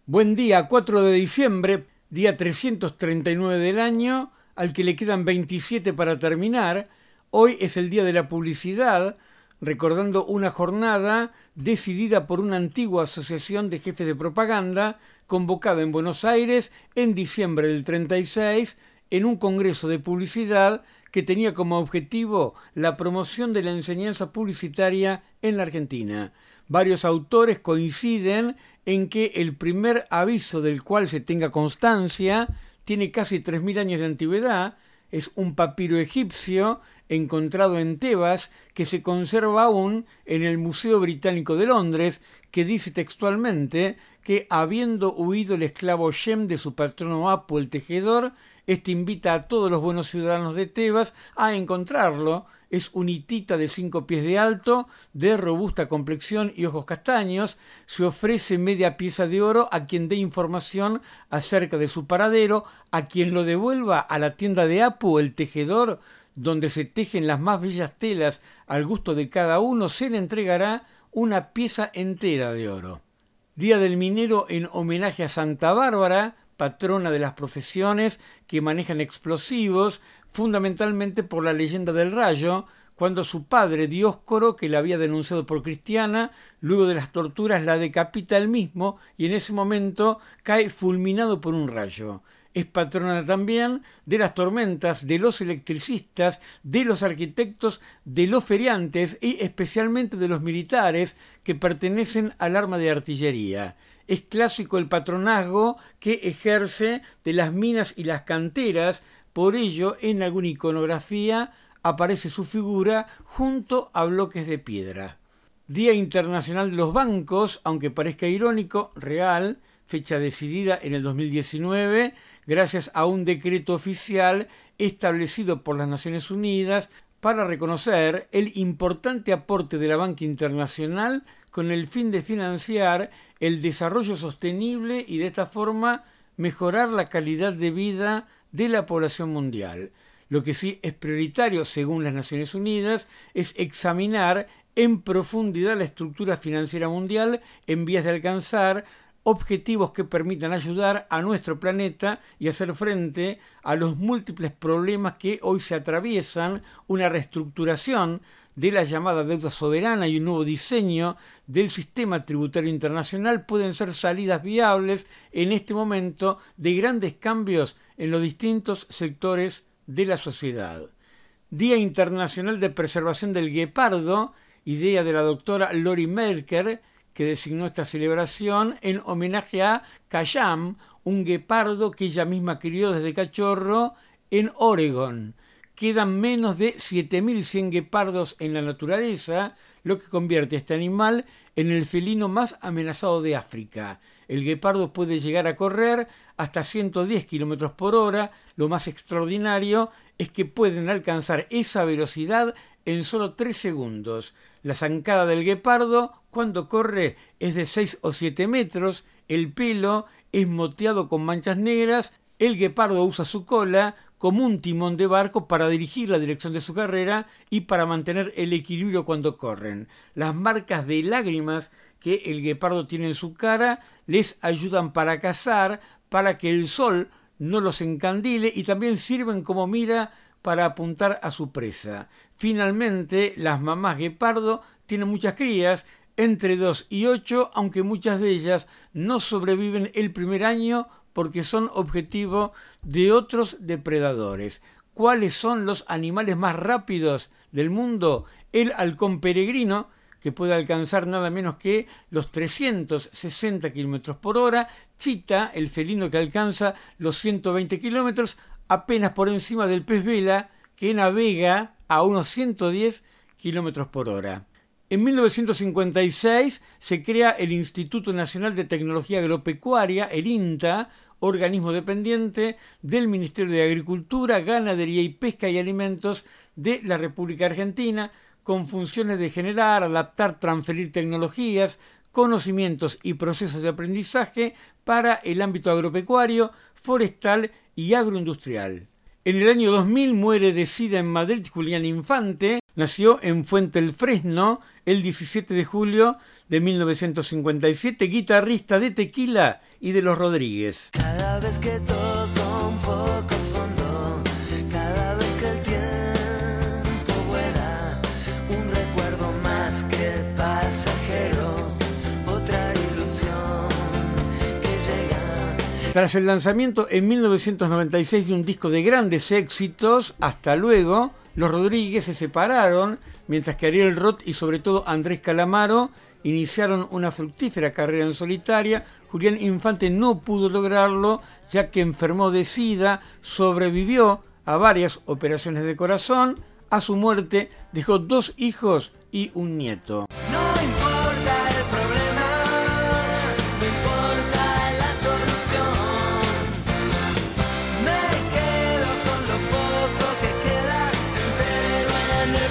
Buen día, 4 de diciembre, día 339 del año, al que le quedan 27 para terminar. Hoy es el día de la publicidad, recordando una jornada decidida por una antigua asociación de jefes de propaganda, convocada en Buenos Aires en diciembre del 36, en un congreso de publicidad que tenía como objetivo la promoción de la enseñanza publicitaria en la Argentina. Varios autores coinciden en que el primer aviso del cual se tenga constancia tiene casi 3000 años de antigüedad. Es un papiro egipcio encontrado en Tebas que se conserva aún en el Museo Británico de Londres, que dice textualmente que, habiendo huido el esclavo Shem de su patrono Apu el tejedor, este invita a todos los buenos ciudadanos de Tebas a encontrarlo. Es un hitita de 5 pies de alto, de robusta complexión y ojos castaños. Se ofrece media pieza de oro a quien dé información acerca de su paradero. A quien lo devuelva a la tienda de Apu el tejedor, donde se tejen las más bellas telas al gusto de cada uno, se le entregará una pieza entera de oro. Día del minero en homenaje a Santa Bárbara, patrona de las profesiones que manejan explosivos, fundamentalmente por la leyenda del rayo, cuando su padre Dioscoro, que la había denunciado por cristiana, luego de las torturas la decapita él mismo y en ese momento cae fulminado por un rayo. Es patrona también de las tormentas, de los electricistas, de los arquitectos, de los feriantes y especialmente de los militares que pertenecen al arma de artillería. Es clásico el patronazgo que ejerce de las minas y las canteras. Por ello, en alguna iconografía aparece su figura junto a bloques de piedra. Día Internacional de los Bancos, aunque parezca irónico, real, fecha decidida en el 2019, gracias a un decreto oficial establecido por las Naciones Unidas para reconocer el importante aporte de la banca internacional con el fin de financiar el desarrollo sostenible y de esta forma mejorar la calidad de vida de la población mundial. Lo que sí es prioritario, según las Naciones Unidas, es examinar en profundidad la estructura financiera mundial en vías de alcanzar objetivos que permitan ayudar a nuestro planeta y hacer frente a los múltiples problemas que hoy se atraviesan. Una reestructuración de la llamada deuda soberana y un nuevo diseño del sistema tributario internacional pueden ser salidas viables en este momento de grandes cambios en los distintos sectores de la sociedad. Día Internacional de Preservación del Guepardo, idea de la doctora Lori Merker, que designó esta celebración en homenaje a Khayyam, un guepardo que ella misma crió desde cachorro en Oregón. Quedan menos de 7100 guepardos en la naturaleza, lo que convierte a este animal en el felino más amenazado de África. El guepardo puede llegar a correr hasta 110 km por hora. Lo más extraordinario es que pueden alcanzar esa velocidad en solo 3 segundos. La zancada del guepardo, cuando corre, es de 6 o 7 metros. El pelo es moteado con manchas negras. El guepardo usa su cola como un timón de barco para dirigir la dirección de su carrera y para mantener el equilibrio cuando corren. Las marcas de lágrimas que el guepardo tiene en su cara les ayudan para cazar, para que el sol no los encandile, y también sirven como mira para apuntar a su presa. Finalmente, las mamás guepardo tienen muchas crías, entre 2 y 8, aunque muchas de ellas no sobreviven el primer año porque son objetivo de otros depredadores. ¿Cuáles son los animales más rápidos del mundo? El halcón peregrino, que puede alcanzar nada menos que los 360 km por hora. Chita, el felino que alcanza los 120 km, apenas por encima del pez vela, que navega a unos 110 km por hora. En 1956 se crea el Instituto Nacional de Tecnología Agropecuaria, el INTA, organismo dependiente del Ministerio de Agricultura, Ganadería y Pesca y Alimentos de la República Argentina, con funciones de generar, adaptar, transferir tecnologías, conocimientos y procesos de aprendizaje para el ámbito agropecuario, forestal y agroindustrial. En el año 2000 muere de SIDA en Madrid Julián Infante, Nació en Fuente el Fresno el 17 de julio de 1957, guitarrista de Tequila y de Los Rodríguez. Cada vez que toco un poco fondo, cada vez que el tiempo vuela, un recuerdo más que pasajero, otra ilusión que llega. Tras el lanzamiento en 1996 de un disco de grandes éxitos, Hasta Luego, Los Rodríguez se separaron, mientras que Ariel Roth y sobre todo Andrés Calamaro iniciaron una fructífera carrera en solitaria. Julián Infante no pudo lograrlo, ya que enfermó de SIDA, sobrevivió a varias operaciones de corazón. A su muerte dejó 2 hijos y un nieto. No importa el problema, no importa la solución. Me quedo con lo poco que queda, pero en el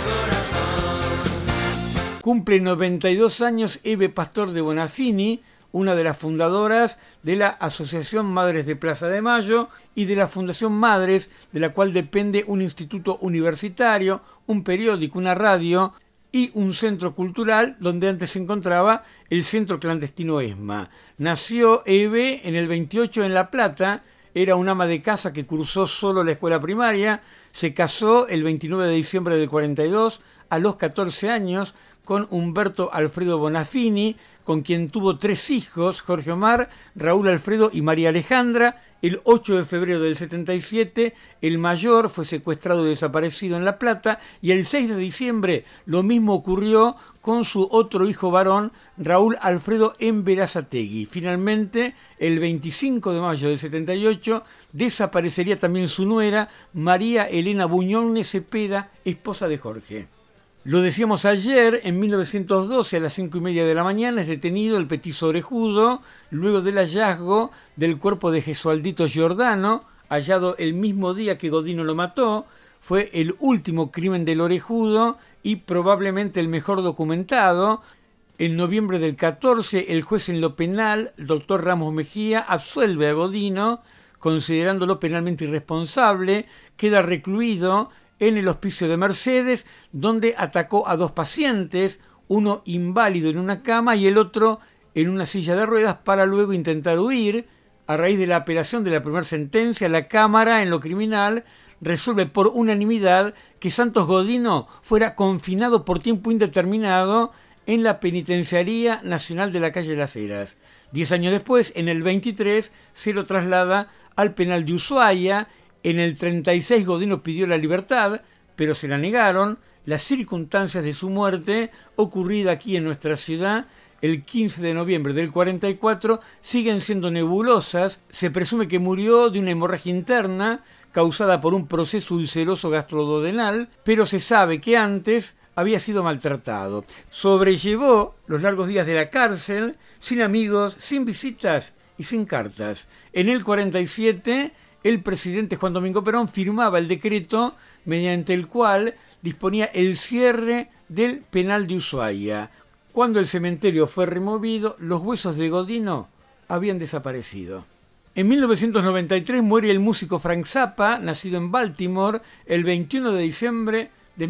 corazón. Cumple 92 años Eve Pastor de Bonafini, una de las fundadoras de la Asociación Madres de Plaza de Mayo y de la Fundación Madres, de la cual depende un instituto universitario, un periódico, una radio y un centro cultural donde antes se encontraba el centro clandestino ESMA. Nació Eve en el 28 en La Plata, era una ama de casa que cursó solo la escuela primaria, se casó el 29 de diciembre del 42 a los 14 años con Humberto Alfredo Bonafini, con quien tuvo 3 hijos, Jorge Omar, Raúl Alfredo y María Alejandra. El 8 de febrero del 77, el mayor fue secuestrado y desaparecido en La Plata, y el 6 de diciembre lo mismo ocurrió con su otro hijo varón, Raúl Alfredo en Berazategui. Finalmente, el 25 de mayo del 78, desaparecería también su nuera, María Elena Buñón Cepeda, esposa de Jorge. Lo decíamos ayer, en 1912 a las 5:30 de la mañana es detenido el petizo Orejudo, luego del hallazgo del cuerpo de Gesualdito Giordano, hallado el mismo día que Godino lo mató. Fue el último crimen del Orejudo y probablemente el mejor documentado. En noviembre del 14, el juez en lo penal, doctor Ramos Mejía, absuelve a Godino, considerándolo penalmente irresponsable, queda recluido en el hospicio de Mercedes, donde atacó a 2 pacientes, uno inválido en una cama y el otro en una silla de ruedas, para luego intentar huir. A raíz de la apelación de la primera sentencia, la Cámara, en lo criminal, resuelve por unanimidad que Santos Godino fuera confinado por tiempo indeterminado en la Penitenciaría Nacional de la calle Las Heras. 10 años después, en el 23, se lo traslada al penal de Ushuaia. En el 36 Godino pidió la libertad, pero se la negaron. Las circunstancias de su muerte, ocurrida aquí en nuestra ciudad el 15 de noviembre del 44, siguen siendo nebulosas. Se presume que murió de una hemorragia interna causada por un proceso ulceroso gastroduodenal, pero se sabe que antes había sido maltratado. Sobrellevó los largos días de la cárcel, sin amigos, sin visitas y sin cartas. En el 47... el presidente Juan Domingo Perón firmaba el decreto mediante el cual disponía el cierre del penal de Ushuaia. Cuando el cementerio fue removido, los huesos de Godino habían desaparecido. En 1993 muere el músico Frank Zappa, nacido en Baltimore el 21 de diciembre de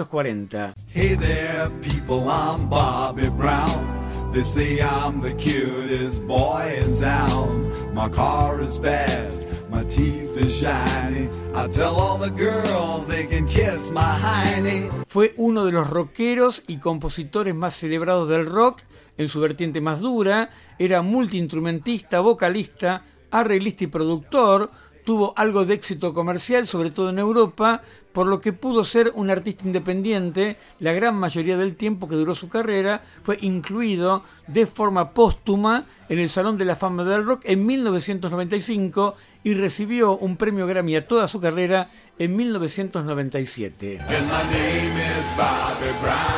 1940. Hey there, people, I'm Bobby Brown. They say I'm the cutest boy in town. My car is fast, my teeth are shiny. I tell all the girls they can kiss my hiney. Fue uno de los rockeros y compositores más celebrados del rock en su vertiente más dura. Era multiinstrumentista, vocalista, arreglista y productor. Tuvo algo de éxito comercial, sobre todo en Europa, por lo que pudo ser un artista independiente. La gran mayoría del tiempo que duró su carrera fue incluido de forma póstuma en el Salón de la Fama del Rock en 1995 y recibió un premio Grammy a toda su carrera en 1997. And my name is Bobby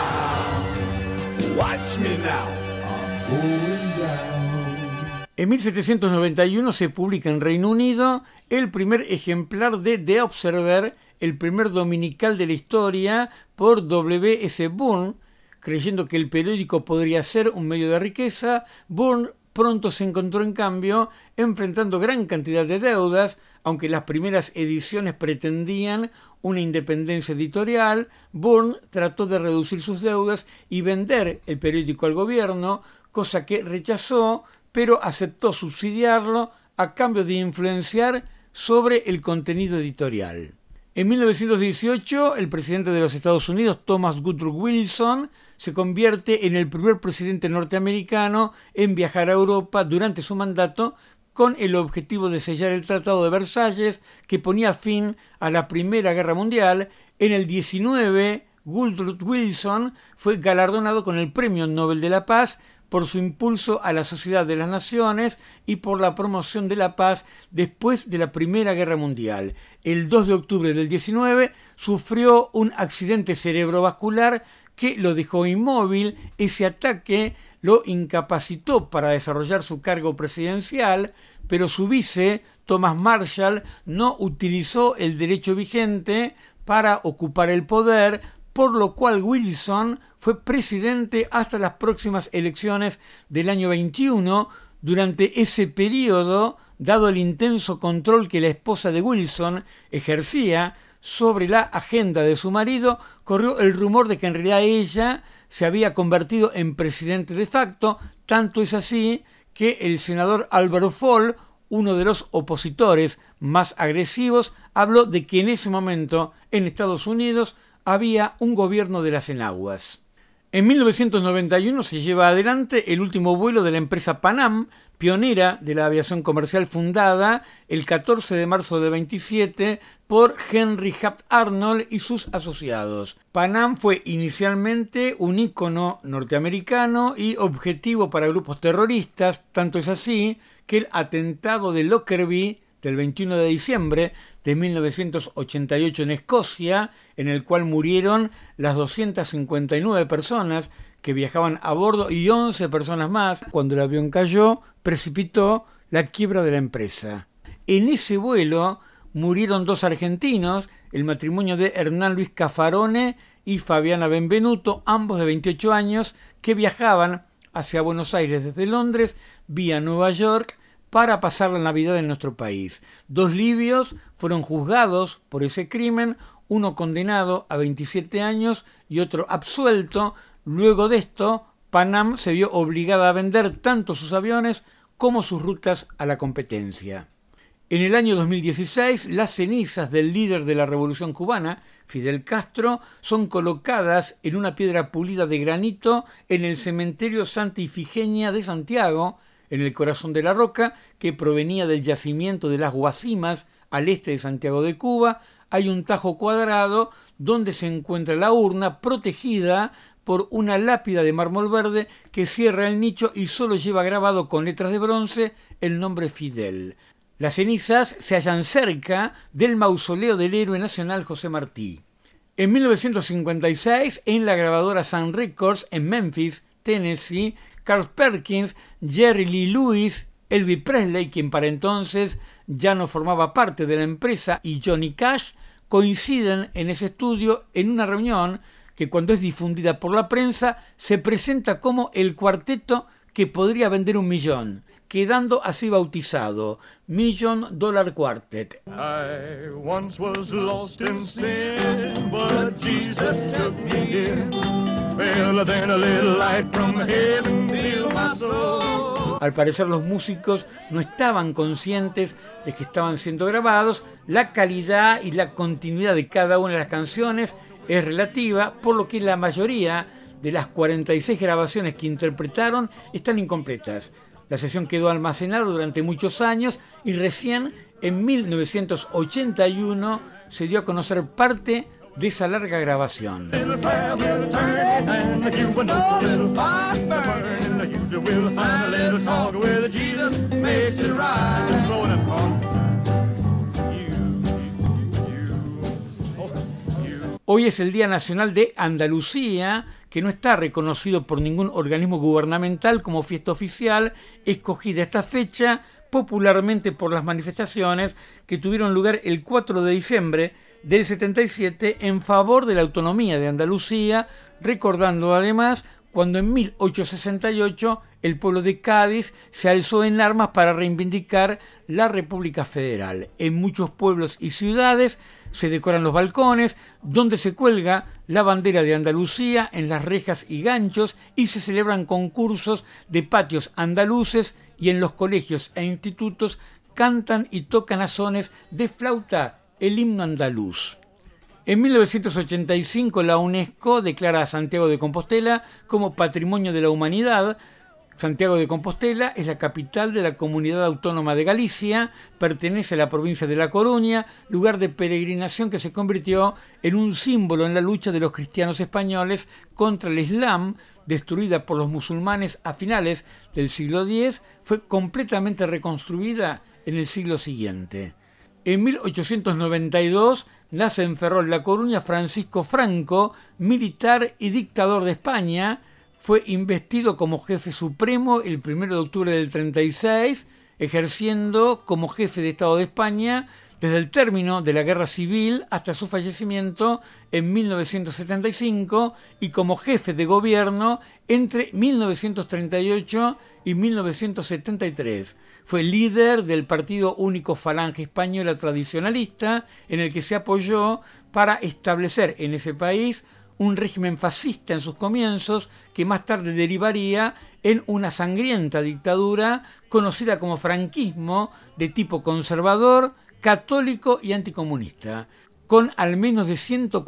Brown. Watch me now, I'm going down. En 1791 se publica en Reino Unido el primer ejemplar de The Observer, el primer dominical de la historia, por W.S. Burne. Creyendo que el periódico podría ser un medio de riqueza, Burne pronto se encontró en cambio enfrentando gran cantidad de deudas, aunque las primeras ediciones pretendían una independencia editorial. Byrne trató de reducir sus deudas y vender el periódico al gobierno, cosa que rechazó, pero aceptó subsidiarlo a cambio de influenciar sobre el contenido editorial. En 1918, el presidente de los Estados Unidos, Thomas Woodrow Wilson, se convierte en el primer presidente norteamericano en viajar a Europa durante su mandato, con el objetivo de sellar el Tratado de Versalles, que ponía fin a la Primera Guerra Mundial. En el 19, Woodrow Wilson fue galardonado con el Premio Nobel de la Paz por su impulso a la Sociedad de las Naciones y por la promoción de la paz después de la Primera Guerra Mundial. El 2 de octubre del 19 sufrió un accidente cerebrovascular que lo dejó inmóvil. Ese ataque lo incapacitó para desarrollar su cargo presidencial, pero su vice, Thomas Marshall, no utilizó el derecho vigente para ocupar el poder, por lo cual Wilson fue presidente hasta las próximas elecciones del año 21. Durante ese periodo, dado el intenso control que la esposa de Wilson ejercía sobre la agenda de su marido, corrió el rumor de que en realidad ella se había convertido en presidente de facto. Tanto es así que el senador Albert Fall, uno de los opositores más agresivos, habló de que en ese momento en Estados Unidos había un gobierno de las enaguas. En 1991 se lleva adelante el último vuelo de la empresa Pan Am, pionera de la aviación comercial, fundada el 14 de marzo de 27 por Henry Hart Arnold y sus asociados. Pan Am fue inicialmente un ícono norteamericano y objetivo para grupos terroristas, tanto es así que el atentado de Lockerbie del 21 de diciembre de 1988 en Escocia, en el cual murieron las 259 personas que viajaban a bordo y 11 personas más, cuando el avión cayó, precipitó la quiebra de la empresa. En ese vuelo murieron 2 argentinos, el matrimonio de Hernán Luis Caffarone y Fabiana Benvenuto, ambos de 28 años, que viajaban hacia Buenos Aires desde Londres vía Nueva York para pasar la Navidad en nuestro país. 2 libios fueron juzgados por ese crimen, uno condenado a 27 años y otro absuelto. Luego de esto, Pan Am se vio obligada a vender tanto sus aviones como sus rutas a la competencia. En el año 2016, las cenizas del líder de la Revolución Cubana, Fidel Castro, son colocadas en una piedra pulida de granito en el cementerio Santa Ifigenia de Santiago, en el corazón de la roca, que provenía del yacimiento de las Guasimas, al este de Santiago de Cuba. Hay un tajo cuadrado donde se encuentra la urna, protegida por una lápida de mármol verde que cierra el nicho y solo lleva grabado con letras de bronce el nombre Fidel. Las cenizas se hallan cerca del mausoleo del héroe nacional José Martí. En 1956, en la grabadora Sun Records en Memphis, Tennessee, Carl Perkins, Jerry Lee Lewis, Elvis Presley, quien para entonces ya no formaba parte de la empresa, y Johnny Cash coinciden en ese estudio en una reunión que, cuando es difundida por la prensa, se presenta como el cuarteto que podría vender 1 millón, quedando así bautizado $1 Million Quartet. I once was lost in sin, but Jesus took me in. Well, then a little light from heaven filled my soul. Al parecer los músicos no estaban conscientes de que estaban siendo grabados. La calidad y la continuidad de cada una de las canciones es relativa, por lo que la mayoría de las 46 grabaciones que interpretaron están incompletas. La sesión quedó almacenada durante muchos años y recién en 1981 se dio a conocer parte de esa larga grabación. Hoy es el Día Nacional de Andalucía, que no está reconocido por ningún organismo gubernamental como fiesta oficial, escogida esta fecha popularmente por las manifestaciones que tuvieron lugar el 4 de diciembre del 77 en favor de la autonomía de Andalucía, recordando además cuando en 1868 el pueblo de Cádiz se alzó en armas para reivindicar la República Federal. En muchos pueblos y ciudades se decoran los balcones, donde se cuelga la bandera de Andalucía en las rejas y ganchos, y se celebran concursos de patios andaluces, y en los colegios e institutos cantan y tocan a sones de flauta el himno andaluz. En 1985 la UNESCO declara a Santiago de Compostela como Patrimonio de la Humanidad. Santiago de Compostela es la capital de la Comunidad Autónoma de Galicia, pertenece a la provincia de La Coruña, lugar de peregrinación que se convirtió en un símbolo en la lucha de los cristianos españoles contra el Islam, destruida por los musulmanes a finales del siglo X, fue completamente reconstruida en el siglo siguiente. En 1892 nace en Ferrol, La Coruña, Francisco Franco, militar y dictador de España. Fue investido como jefe supremo el 1 de octubre del 36, ejerciendo como jefe de Estado de España desde el término de la Guerra Civil hasta su fallecimiento en 1975 y como jefe de gobierno entre 1938 y 1973. Fue líder del Partido Único Falange Española Tradicionalista, en el que se apoyó para establecer en ese país un régimen fascista en sus comienzos, que más tarde derivaría en una sangrienta dictadura conocida como franquismo, de tipo conservador, católico y anticomunista, con al menos de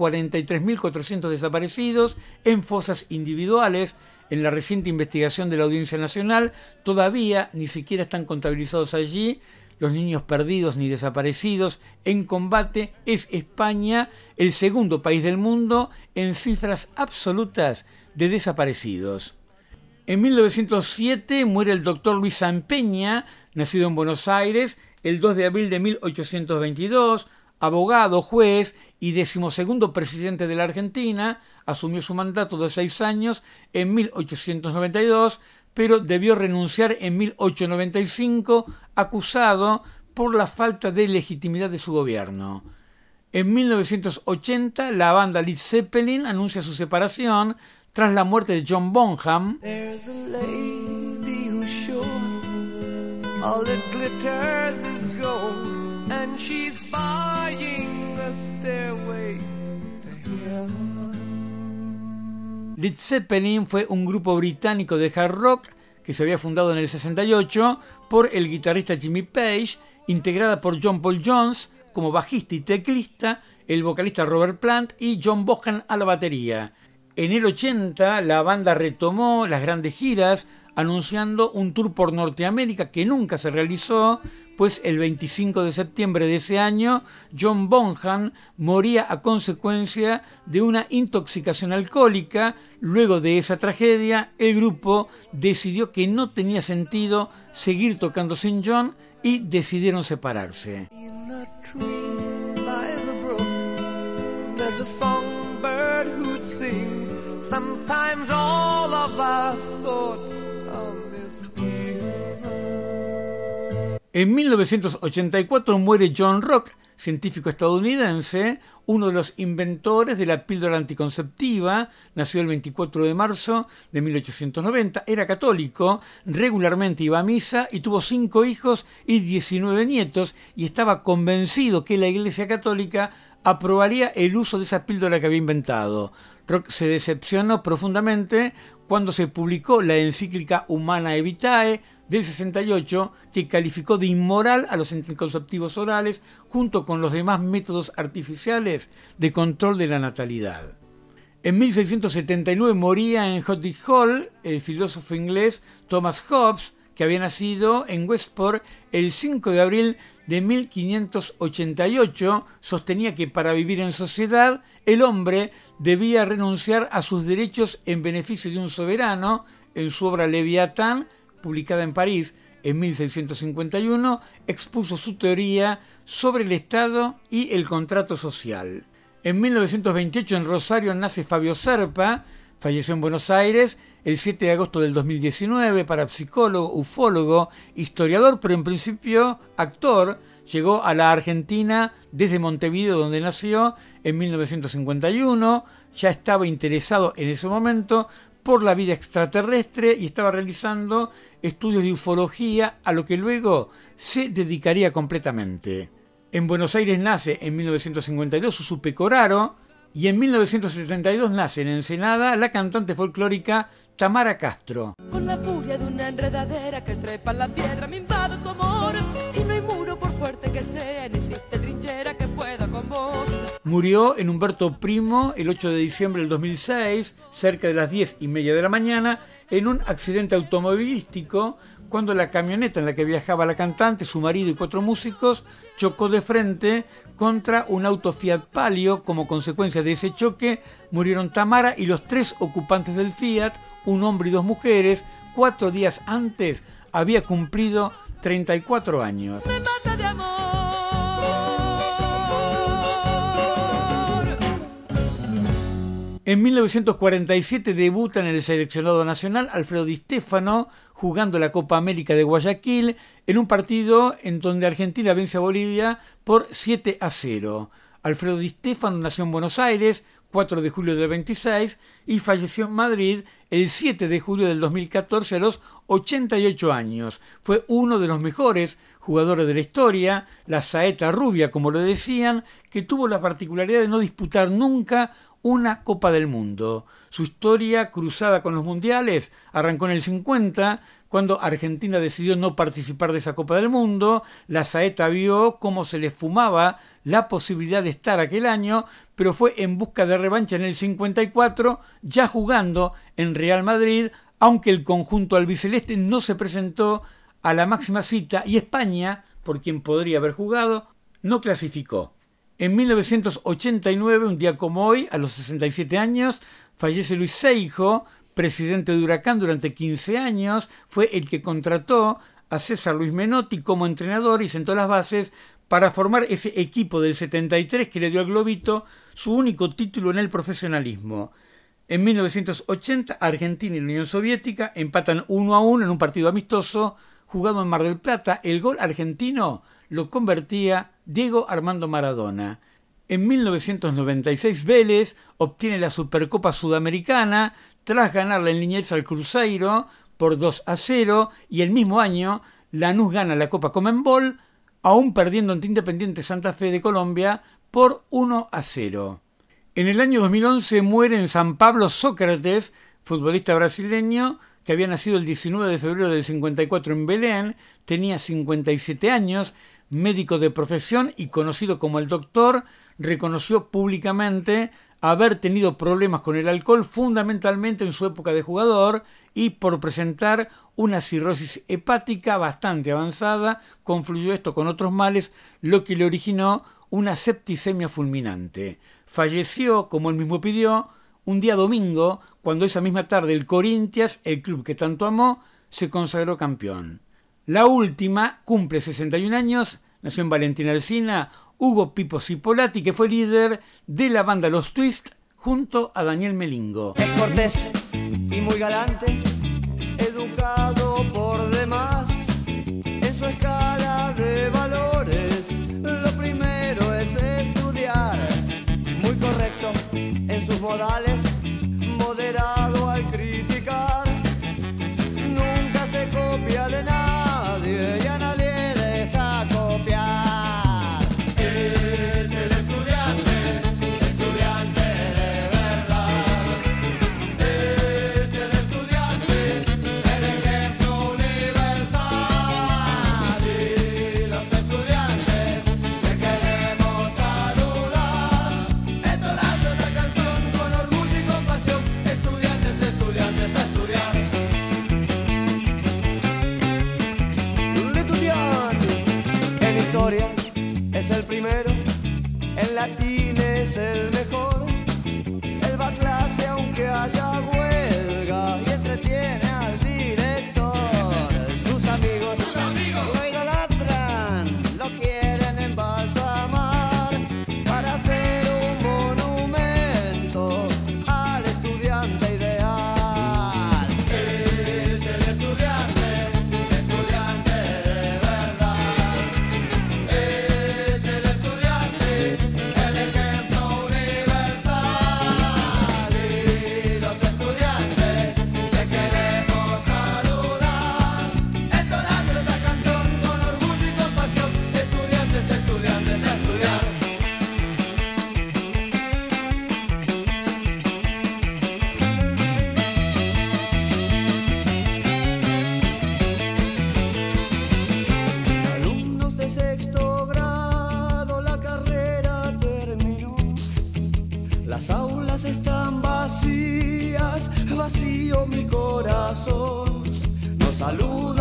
143.400 desaparecidos en fosas individuales. En la reciente investigación de la Audiencia Nacional todavía ni siquiera están contabilizados allí los niños perdidos ni desaparecidos. En combate es España el segundo país del mundo en cifras absolutas de desaparecidos. En 1907 muere el doctor Luis Sampeña, nacido en Buenos Aires el 2 de abril de 1822, abogado, juez y 12º presidente de la Argentina. Asumió su mandato de 6 años en 1892, pero debió renunciar en 1895, acusado por la falta de legitimidad de su gobierno. En 1980, la banda Led Zeppelin anuncia su separación tras la muerte de John Bonham. There's a lady who's sure all that glitters is gold, and she's buying the stairway to heaven. Led Zeppelin fue un grupo británico de hard rock que se había fundado en el 68 por el guitarrista Jimmy Page, integrada por John Paul Jones como bajista y teclista, el vocalista Robert Plant y John Bonham a la batería. En el 80 la banda retomó las grandes giras, anunciando un tour por Norteamérica que nunca se realizó, pues el 25 de septiembre de ese año John Bonham moría a consecuencia de una intoxicación alcohólica. Luego de esa tragedia, el grupo decidió que no tenía sentido seguir tocando sin John y decidieron separarse. In a tree by the brook, there's a songbird who sings. Sometimes all of our thoughts are misgiven. En 1984 muere John Rock, científico estadounidense, uno de los inventores de la píldora anticonceptiva. Nació el 24 de marzo de 1890, era católico, regularmente iba a misa y tuvo 5 hijos y 19 nietos, y estaba convencido que la Iglesia Católica aprobaría el uso de esa píldora que había inventado. Rock se decepcionó profundamente cuando se publicó la encíclica Humanae Vitae del 68, que calificó de inmoral a los anticonceptivos orales junto con los demás métodos artificiales de control de la natalidad. En 1679 moría en Hoddesdon Hall el filósofo inglés Thomas Hobbes, que había nacido en Westport el 5 de abril de 1588. Sostenía que para vivir en sociedad el hombre debía renunciar a sus derechos en beneficio de un soberano. En su obra Leviatán, publicada en París en 1651, expuso su teoría sobre el Estado y el contrato social. En 1928 en Rosario nace Fabio Serpa, falleció en Buenos Aires el 7 de agosto del 2019, parapsicólogo, ufólogo, historiador, pero en principio actor. Llegó a la Argentina desde Montevideo, donde nació, en 1951. Ya estaba interesado en ese momento por la vida extraterrestre y estaba realizando estudios de ufología, a lo que luego se dedicaría completamente. En Buenos Aires nace en 1952 Susu Pecoraro y en 1972 nace en Ensenada la cantante folclórica Tamara Castro. Con la furia de una enredadera que trepa la piedra me invade tu amor y no hay muro por fuerte que sea, ni existe trinchera que pueda con vos. Murió en Humberto Primo el 8 de diciembre del 2006, cerca de las 10:30 de la mañana, en un accidente automovilístico cuando la camioneta en la que viajaba la cantante, su marido y 4 músicos chocó de frente contra un auto Fiat Palio. Como consecuencia de ese choque murieron Tamara y los 3 ocupantes del Fiat, un hombre y 2 mujeres. 4 días antes había cumplido 34 años. Me mata de amor. En 1947 debuta en el seleccionado nacional Alfredo Di Stéfano, jugando la Copa América de Guayaquil, en un partido en donde Argentina vence a Bolivia por 7-0. Alfredo Di Stéfano nació en Buenos Aires, 4 de julio del 26, y falleció en Madrid el 7 de julio del 2014 a los 88 años. Fue uno de los mejores jugadores de la historia, la saeta rubia, como lo decían, que tuvo la particularidad de no disputar nunca una Copa del Mundo. Su historia cruzada con los mundiales arrancó en el 50, cuando Argentina decidió no participar de esa Copa del Mundo. La saeta vio cómo se le fumaba la posibilidad de estar aquel año, pero fue en busca de revancha en el 54, ya jugando en Real Madrid, aunque el conjunto albiceleste no se presentó a la máxima cita y España, por quien podría haber jugado, no clasificó. En 1989, un día como hoy, a los 67 años, fallece Luis Seijo, presidente de Huracán durante 15 años. Fue el que contrató a César Luis Menotti como entrenador y sentó las bases para formar ese equipo del 73 que le dio al Globito su único título en el profesionalismo. En 1980, Argentina y la Unión Soviética empatan 1-1 en un partido amistoso jugado en Mar del Plata. El gol argentino lo convertía Diego Armando Maradona. En 1996 Vélez obtiene la Supercopa Sudamericana tras ganarla en Liniers al Cruzeiro por 2-0 y el mismo año Lanús gana la Copa Conmebol, aún perdiendo ante Independiente Santa Fe de Colombia por 1-0. En el año 2011 muere en San Pablo Sócrates, futbolista brasileño que había nacido el 19 de febrero del 54 en Belén, tenía 57 años, médico de profesión y conocido como el Doctor. Reconoció públicamente haber tenido problemas con el alcohol, fundamentalmente en su época de jugador, y por presentar una cirrosis hepática bastante avanzada. Confluyó esto con otros males, lo que le originó una septicemia fulminante. Falleció, como él mismo pidió, un día domingo, cuando esa misma tarde el Corinthians, el club que tanto amó, se consagró campeón. La última cumple 61 años, nació en Valentina Alsina, Hugo Pipo Cipolati, que fue líder de la banda Los Twist junto a Daniel Melingo. Es cortés y muy galante, educado por demás, en su escala de valores, lo primero es estudiar, muy correcto en sus modales, moderado al criticar, nunca se copia de nadie y a nadie deja copiar. Es el estudiante de verdad. Es el estudiante, el ejemplo universal. Y los estudiantes te queremos saludar, entonando la canción con orgullo y compasión. Estudiantes, estudiantes, a estudiar. L'etudiant en historia es el primero, en latín es el mejor. Él va a clase aunque haya huelga y entretiene al director. Sus amigos lo idolatran, lo quieren embalsamar para hacer un monumento al estudiante ideal. Es el estudiante de verdad. Es el estudiante, el ejemplo universal. Y los estudiantes casas están vacías, vacío mi corazón. Nos saluda